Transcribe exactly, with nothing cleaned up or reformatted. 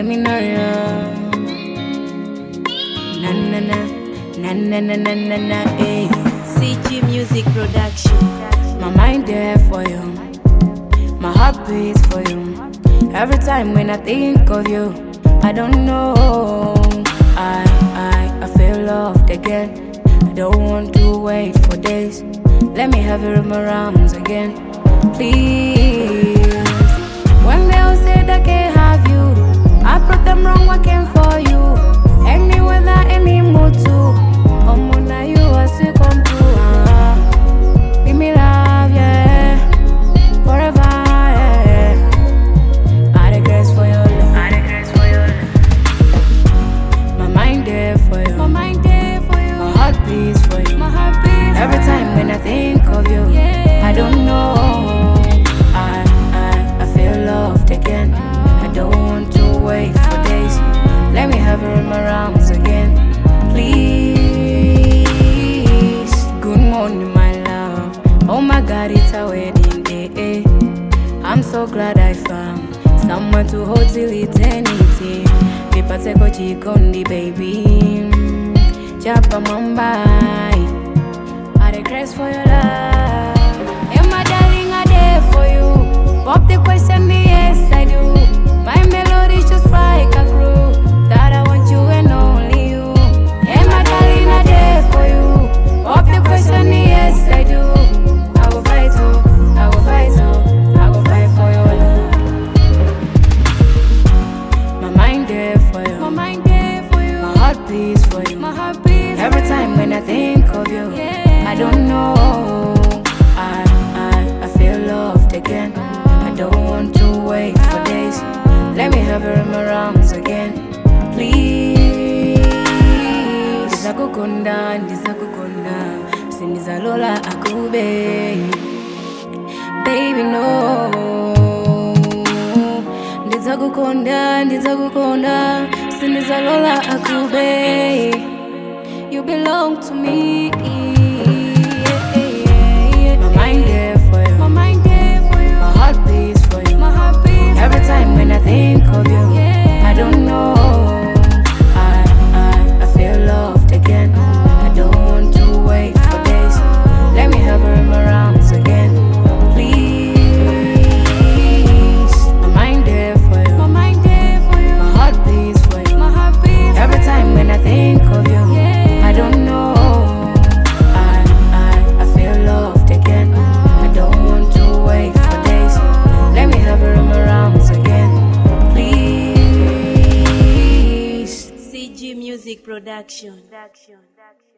let me know ya. Na na na, na na na na na na, eh. C G Music Production. My mind there for you, my heart beats for you. Every time when I think of you, I don't know. I, I, I feel loved again. I don't want to wait for days. Let me have you in my arms again, please. When they all said I can't have you, I put them wrong working for you. Any weather, any mood too. I'm on you, I still come through. Uh, give me love, yeah, forever, yeah. I regress for your love, I regress for your love. My mind there for you, my mind there for you. My heart beats for you, my heart beats. Every time when I think of you, yeah. I don't know. I, I, I feel loved again. I don't want to wait for days. Let me have her in my arms again, please. Good morning, my love. Oh my God, it's a wedding day, eh. I'm so glad I found someone to hold till eternity. Vipateko chikondi, baby. Chapa Mumbai. I regress for your love. And my darling, I there for you. Pop the question, the yes I do. My melody just like a groove. That I want you and only you. And my darling, I there for you. Pop the question, the yes I do. I will fight you, I will fight you, I will fight for your love. My mind there for you, my mind there for you. My heart beats for you, my heart beats. Every time when I think of you, yeah. I don't know. I, I, I feel loved again. I don't want to wait for days. Let me have her in my arms again, please. Ndizakukunda, ndizakukunda, sindizalola akube. Baby no. Ndizakukunda, ndizakukunda, sindizalola akube. You belong to me. My mind there for you, my mind there for you. My heart beats for you, my heart beats. Every time when I think of you, yeah. I don't know. I, I, I feel loved again. I don't want to wait for days. Let me have her in my arms again, please. My mind there for you, my mind there for you. My heart beats for you, my heart beats. Every time when I think of you, yeah. I don't know. I, I, I feel loved again. I don't want to wait for days. Let me have her in my arms again, please. C G Music Production.